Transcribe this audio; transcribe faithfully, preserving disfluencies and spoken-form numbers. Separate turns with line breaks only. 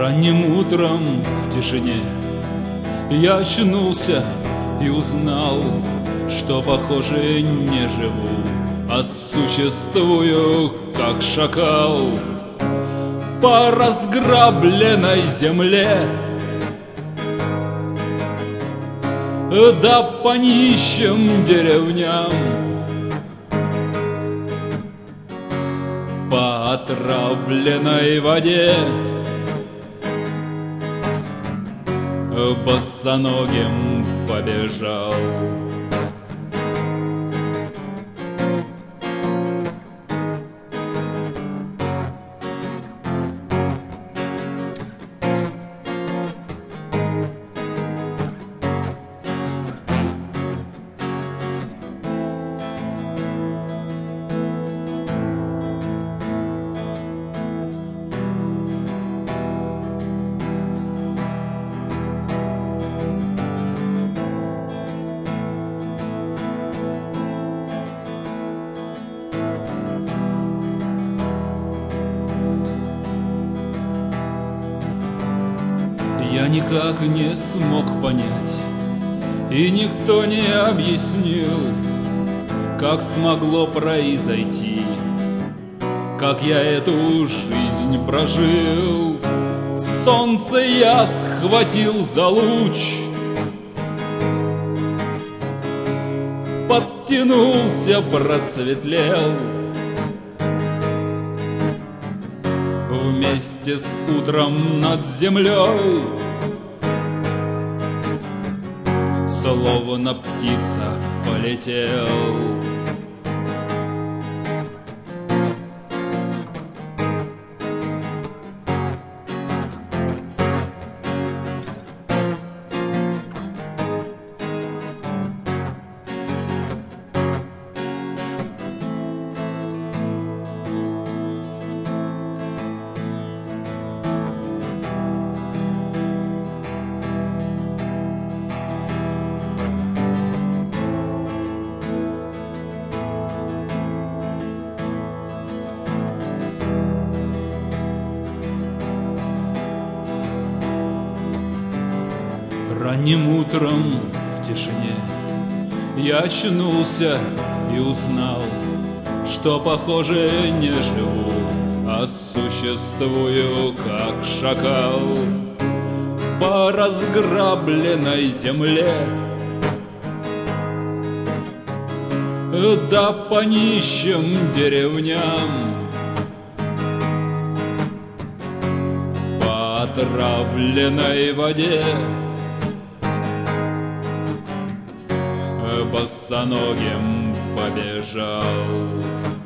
Ранним утром в тишине я очнулся и узнал, что, похоже, не живу, а существую, как шакал, по разграбленной земле, да по нищим деревням, по отравленной воде, босоногим побежал. Я никак не смог понять, и никто не объяснил, как смогло произойти, как я эту жизнь прожил. Солнце я схватил за луч, подтянулся, просветлел, вместе с утром над землей, словно птица полетел. Ранним утром в тишине я очнулся и узнал, что, похоже, не живу, а существую, как шакал, по разграбленной земле, да по нищим деревням, по отравленной воде, босоногим побежал.